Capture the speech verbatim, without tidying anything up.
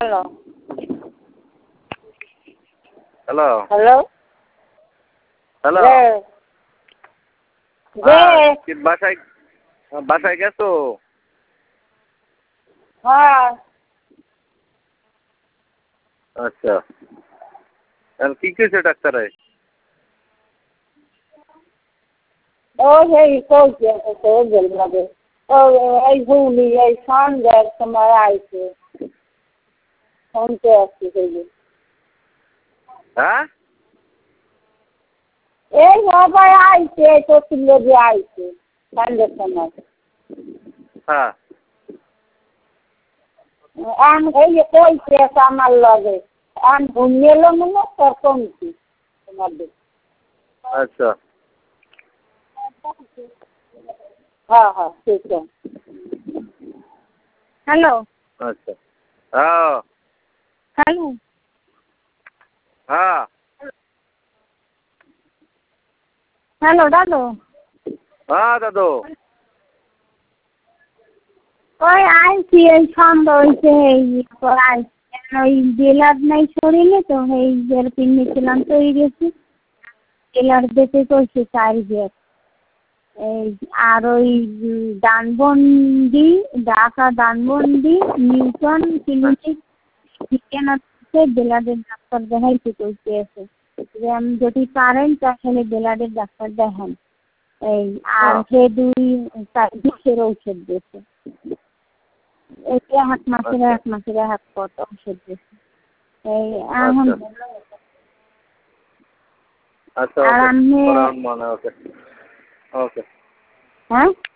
Hello hello hello hello যে কি বাসায় বাসায় গেছো? হ্যাঁ আচ্ছা কি কইছে ডাক্তারে? ও সেই কইছে তো বলবে ও এই ভুলি এই সন্ধ্যার সময় আইছে শুনতে আসছি সেই হ্যাঁ এই সবাই আইছে চতুর লোকে আইছে সন্ধ্যের সময় হ্যাঁ আম এই যে কইছে আমার লগে আম ঘুমিয়ে এলো মনে তোর কমছি তোমাদের আচ্ছা হ্যাঁ হ্যাঁ ঠিক আছে হ্যালো আচ্ছা হ্যাঁ হ্যালো হ্যাঁ হ্যালো দাদু হ্যাঁ দাদু ওই আইছি এই সন্ধ্যা হয়েছে এই আইছি ওই জেলার নাই শরীরে তো এই জেল কিনেছিলাম তো এই গেছি জেলার দেখে কইছে চার গেট এই আর ওই দানবন্দি ঢাকা দানবন্দি নিউটন ক্লিনিক ঠিকানাতে বেলাদের ডাক্তার দেখাইতে কইতে আছে যে আমি যদি পারেন তাহলে বেলাদের ডাক্তার দেখান এই আর সে দুই বিষের ঔষধ দিয়েছে এটা হাত মাসের এক মাসের হাত কত ওষুধ দিয়েছে এই এখন আচ্ছা আর আমি ওকে ওকে হ্যাঁ